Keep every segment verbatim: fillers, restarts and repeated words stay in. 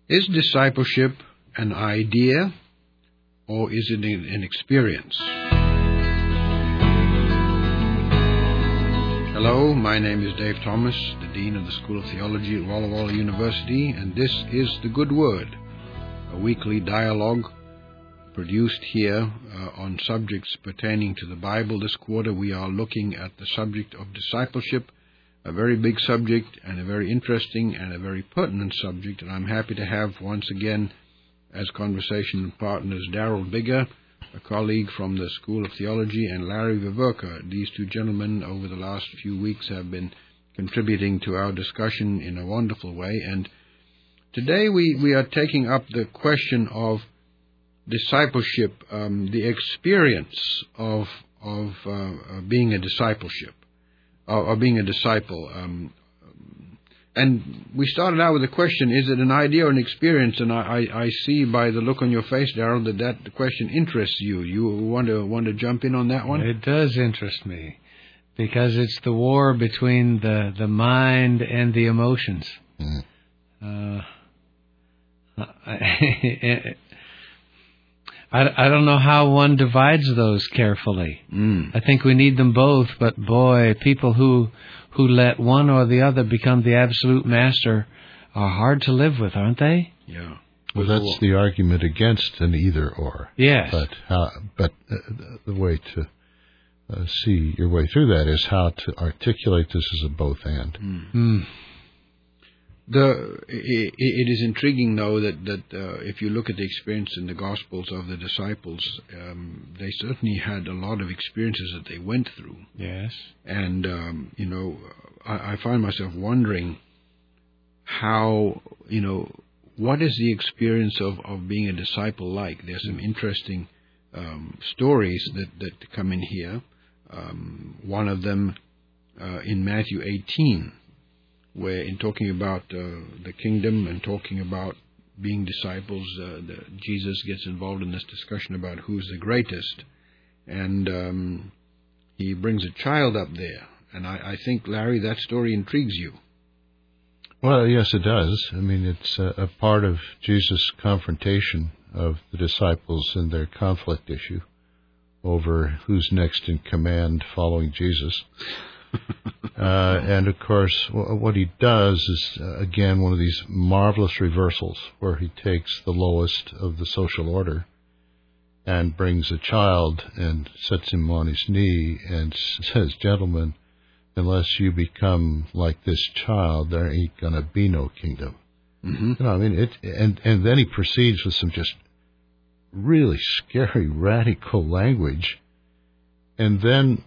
Is discipleship an idea, or is it an experience? Hello, my name is Dave Thomas, the Dean of the School of Theology at Walla Walla University, and this is The Good Word, a weekly dialogue produced here uh, on subjects pertaining to the Bible. This quarter we are looking at the subject of discipleship, a very big subject and a very interesting and a very pertinent subject, and I'm happy to have once again as conversation partners Darrell Bigger, a colleague from the School of Theology, and Larry Viverka. These two gentlemen over the last few weeks have been contributing to our discussion in a wonderful way, and today we, we are taking up the question of discipleship, um, the experience of of uh, uh, being a discipleship, or, or being a disciple. Um, and we started out with the question: is it an idea or an experience? And I, I, I see by the look on your face, Darrell, that that question interests you. You want to want to jump in on that one? It does interest me because it's the war between the the mind and the emotions. Mm. Uh, I, I, I don't know how one divides those carefully. Mm. I think we need them both, but boy, people who who let one or the other become the absolute master are hard to live with, aren't they? Yeah. Well, that's the argument against an either-or. Yes. But how, but uh, the way to uh, see your way through that is how to articulate this as a both-and. Mm. Mm. The it, it is intriguing, though, that that uh, if you look at the experience in the Gospels of the disciples, um, they certainly had a lot of experiences that they went through. Yes. And um, you know, I, I find myself wondering how, you know, what is the experience of, of being a disciple like? There's some interesting um, stories that that come in here. Um, one of them uh, in Matthew eighteen. Where in talking about uh, the kingdom and talking about being disciples, uh, the, Jesus gets involved in this discussion about who's the greatest. And um, he brings a child up there. And I, I think, Larry, that story intrigues you. Well, yes, it does. I mean, it's a, a part of Jesus' confrontation of the disciples and their conflict issue over who's next in command following Jesus. Uh, and, of course, w- what he does is, uh, again, one of these marvelous reversals where he takes the lowest of the social order and brings a child and sets him on his knee and says, "Gentlemen, unless you become like this child, there ain't going to be no kingdom." Mm-hmm. You know, I mean, it, and, and then he proceeds with some just really scary, radical language, and then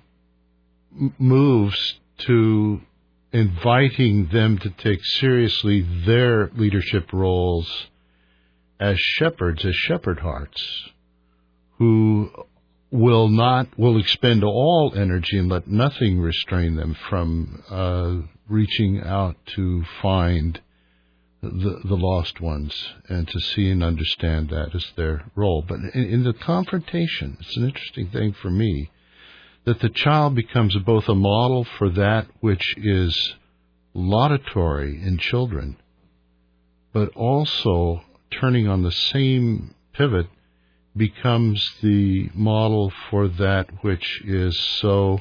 moves to inviting them to take seriously their leadership roles as shepherds, as shepherd hearts, who will not, will expend all energy and let nothing restrain them from uh, reaching out to find the, the lost ones and to see and understand that as their role. But in, in the confrontation, it's an interesting thing for me, that the child becomes both a model for that which is laudatory in children, but also, turning on the same pivot, becomes the model for that which is so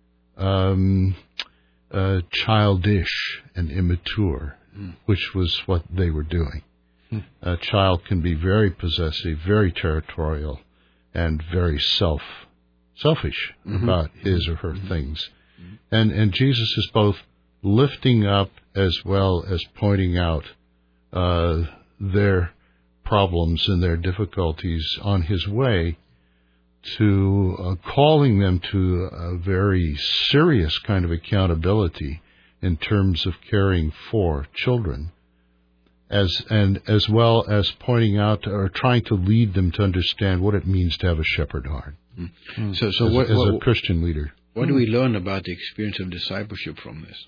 um, uh, childish and immature, mm. which was what they were doing. Mm. A child can be very possessive, very territorial, and very self selfish mm-hmm. about his or her mm-hmm. things. Mm-hmm. And and Jesus is both lifting up as well as pointing out uh, their problems and their difficulties on his way to uh, calling them to a very serious kind of accountability in terms of caring for children, as and as well as pointing out or trying to lead them to understand what it means to have a shepherd heart. Mm. So, so as, what, as what, a Christian leader. What do we learn about the experience of discipleship from this?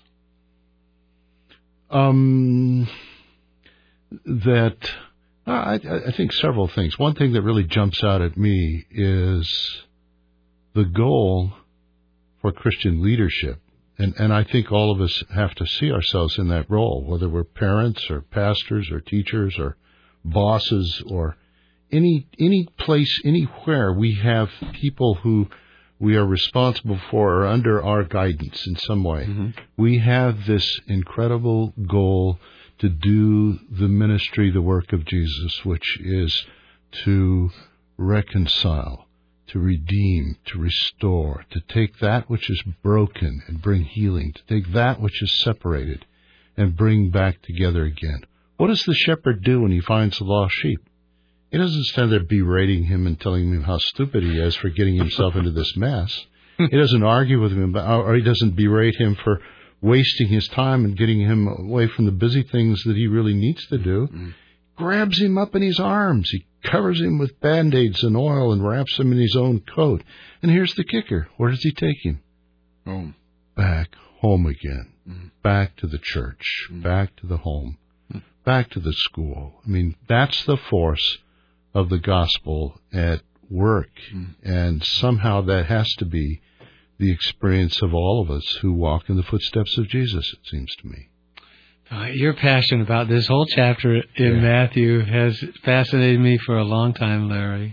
Um, that uh, I, I think several things. One thing that really jumps out at me is the goal for Christian leadership. And, and I think all of us have to see ourselves in that role, whether we're parents or pastors or teachers or bosses or any any place, anywhere we have people who we are responsible for or under our guidance in some way. Mm-hmm. We have this incredible goal to do the ministry, the work of Jesus, which is to reconcile, to redeem, to restore, to take that which is broken and bring healing, to take that which is separated and bring back together again. What does the shepherd do when he finds the lost sheep? He doesn't stand there berating him and telling him how stupid he is for getting himself into this mess. He doesn't argue with him, or he doesn't berate him for wasting his time and getting him away from the busy things that he really needs to do. Mm. Grabs him up in his arms. He covers him with Band-Aids and oil and wraps him in his own coat. And here's the kicker. Where does he take him? Home. Back home again. Mm. Back to the church. Mm. Back to the home. Mm. Back to the school. I mean, that's the force of the gospel at work. Mm. And somehow that has to be the experience of all of us who walk in the footsteps of Jesus, it seems to me. Uh, your passion about this whole chapter in yeah. Matthew has fascinated me for a long time, Larry.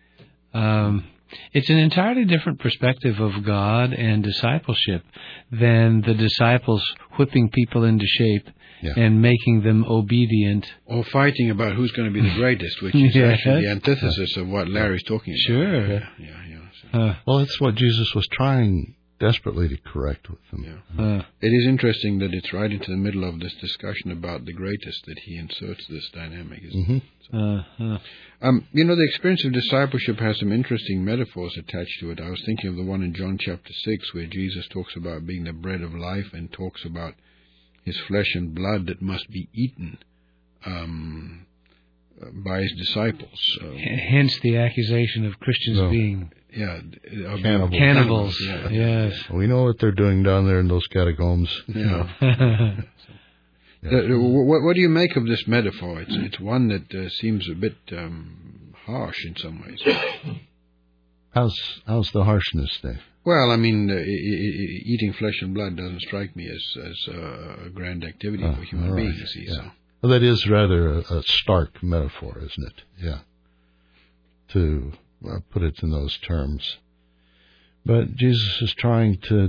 Um, it's an entirely different perspective of God and discipleship than the disciples whipping people into shape yeah. and making them obedient. Or fighting about who's going to be the greatest, which is yes. actually the antithesis yeah. of what Larry's talking about. Sure. Yeah, yeah. yeah so. uh, well, that's what Jesus was trying desperately to correct with them. Yeah. Uh, it is interesting that it's right into the middle of this discussion about the greatest that he inserts this dynamic, isn't mm-hmm. it? So, uh, uh. Um, you know, the experience of discipleship has some interesting metaphors attached to it. I was thinking of the one in John chapter six where Jesus talks about being the bread of life and talks about his flesh and blood that must be eaten um, by his disciples. Uh, Hence the accusation of Christians no. being yeah, uh, cannibals. Cannibals, yeah. yes. We know what they're doing down there in those catacombs. Yeah. yeah. The, what, what do you make of this metaphor? It's it's one that uh, seems a bit um, harsh in some ways. How's how's the harshness, Dave? Well, I mean, uh, e- e- eating flesh and blood doesn't strike me as as uh, a grand activity oh, for human right. beings. See, yeah. so. Well, that is rather a, a stark metaphor, isn't it? Yeah. To uh, put it in those terms, but Jesus is trying to.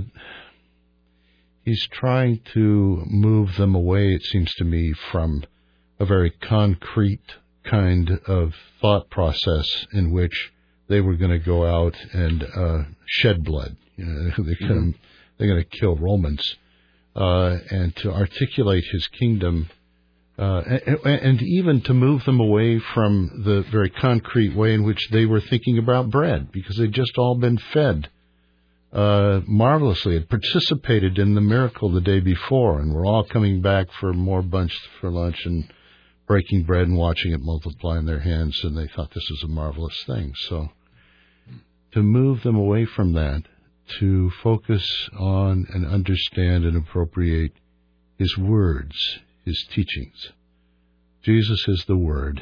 He's trying to move them away, it seems to me, from a very concrete kind of thought process in which they were going to go out and uh, shed blood. You know, they're going to, they're going to kill Romans, uh, and to articulate his kingdom, uh, and, and even to move them away from the very concrete way in which they were thinking about bread, because they'd just all been fed Uh, marvelously, had participated in the miracle the day before, and we're all coming back for more bunch for lunch and breaking bread and watching it multiply in their hands, and they thought this was a marvelous thing. So to move them away from that, to focus on and understand and appropriate his words, his teachings. Jesus is the Word.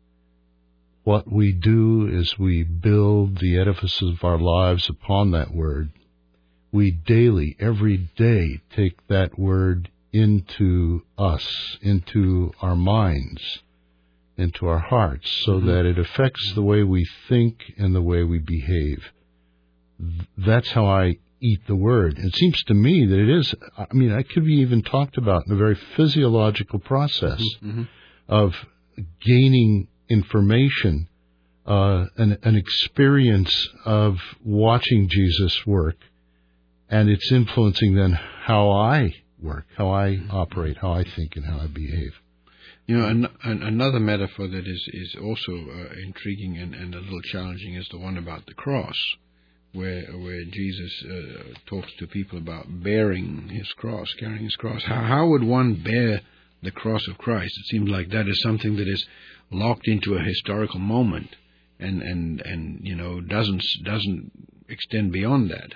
What we do is we build the edifice of our lives upon that Word. We daily, every day, take that Word into us, into our minds, into our hearts, so mm-hmm. that it affects the way we think and the way we behave. That's how I eat the Word. It seems to me that it is, I mean, it could be even talked about in a very physiological process mm-hmm. of gaining information, uh, an, an experience of watching Jesus work, and it's influencing then how I work, how I operate, how I think, and how I behave. You know, an, an, another metaphor that is, is also uh, intriguing and, and a little challenging is the one about the cross, where where Jesus uh, talks to people about bearing his cross, carrying his cross. How, how would one bear the cross of Christ? It seems like that is something that is locked into a historical moment, and and, and you know doesn't doesn't extend beyond that.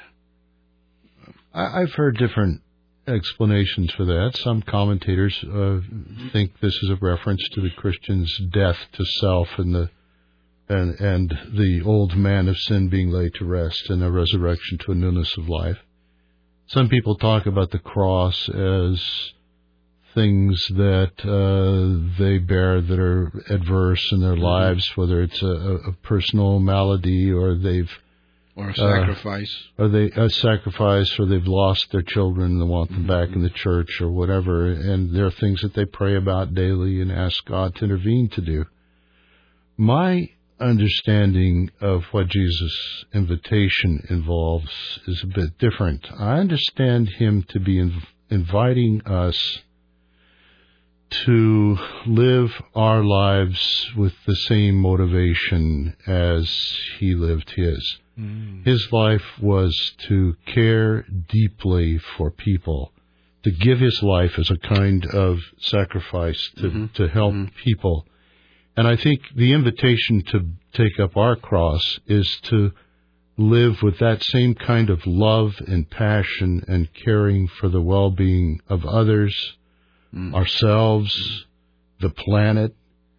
I, I've heard different explanations for that. Some commentators uh, think this is a reference to the Christian's death to self and the and and the old man of sin being laid to rest, and a resurrection to a newness of life. Some people talk about the cross as things that uh, they bear that are adverse in their mm-hmm. lives, whether it's a, a personal malady or they've or a sacrifice, uh, or they a sacrifice, or they've lost their children and they want them mm-hmm. back in the church or whatever, and there are things that they pray about daily and ask God to intervene to do. My understanding of what Jesus' invitation involves is a bit different. I understand him to be inv- inviting us to live our lives with the same motivation as he lived his. Mm. His life was to care deeply for people, to give his life as a kind of sacrifice to, mm-hmm. to help mm-hmm. people. And I think the invitation to take up our cross is to live with that same kind of love and passion and caring for the well-being of others, mm. ourselves, the planet,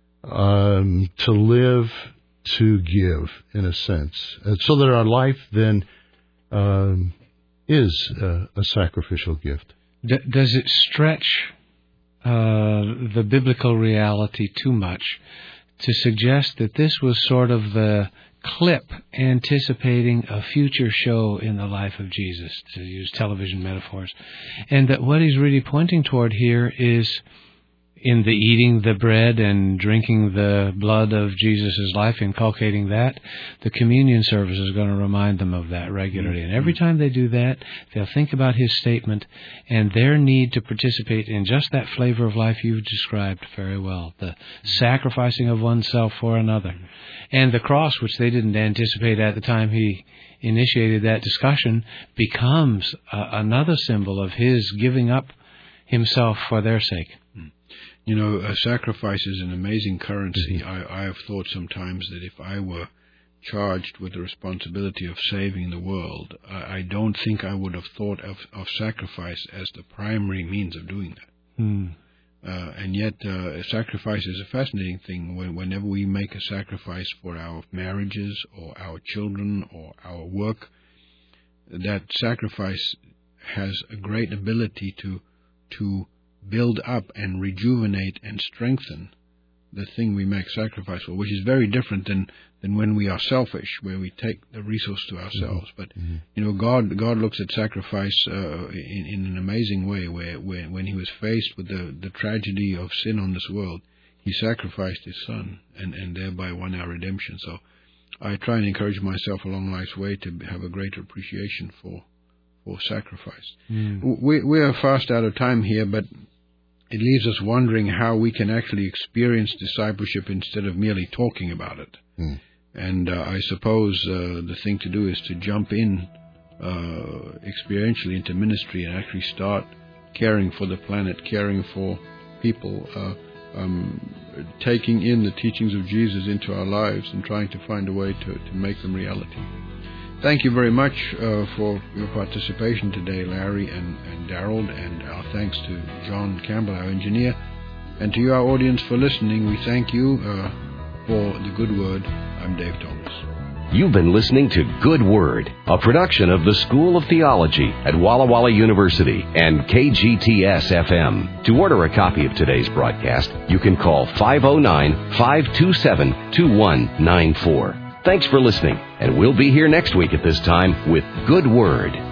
um, to live, to give, in a sense. And so that our life then um, is uh, a sacrificial gift. D- does it stretch uh, the biblical reality too much to suggest that this was sort of the clip anticipating a future show in the life of Jesus, to use television metaphors, and that what he's really pointing toward here is in the eating the bread and drinking the blood of Jesus' life, inculcating that, the communion service is going to remind them of that regularly. And every time they do that, they'll think about his statement and their need to participate in just that flavor of life you've described very well, the sacrificing of oneself for another. And the cross, which they didn't anticipate at the time he initiated that discussion, becomes uh, another symbol of his giving up himself for their sake. You know, a sacrifice is an amazing currency. Mm-hmm. I, I have thought sometimes that if I were charged with the responsibility of saving the world, I, I don't think I would have thought of, of sacrifice as the primary means of doing that. Mm. Uh, and yet, uh, sacrifice is a fascinating thing. When, whenever we make a sacrifice for our marriages or our children or our work, that sacrifice has a great ability to to build up and rejuvenate and strengthen the thing we make sacrifice for, which is very different than, than when we are selfish, where we take the resource to ourselves. Mm-hmm. But, mm-hmm. you know, God God looks at sacrifice uh, in, in an amazing way, where, where when he was faced with the, the tragedy of sin on this world, he sacrificed his son and, and thereby won our redemption. So I try and encourage myself along life's way to have a greater appreciation for, for sacrifice. Mm. We, we are fast out of time here, but it leaves us wondering how we can actually experience discipleship instead of merely talking about it. Mm. And uh, I suppose uh, the thing to do is to jump in uh, experientially into ministry and actually start caring for the planet, caring for people, uh, um, taking in the teachings of Jesus into our lives and trying to find a way to, to make them reality. Thank you very much uh, for your participation today, Larry and, and Darrell, and our thanks to John Campbell, our engineer, and to you, our audience, for listening. We thank you uh, for the Good Word. I'm Dave Thomas. You've been listening to Good Word, a production of the School of Theology at Walla Walla University and K G T S F M. To order a copy of today's broadcast, you can call five oh nine, five two seven, two one nine four. Thanks for listening, and we'll be here next week at this time with Good Word.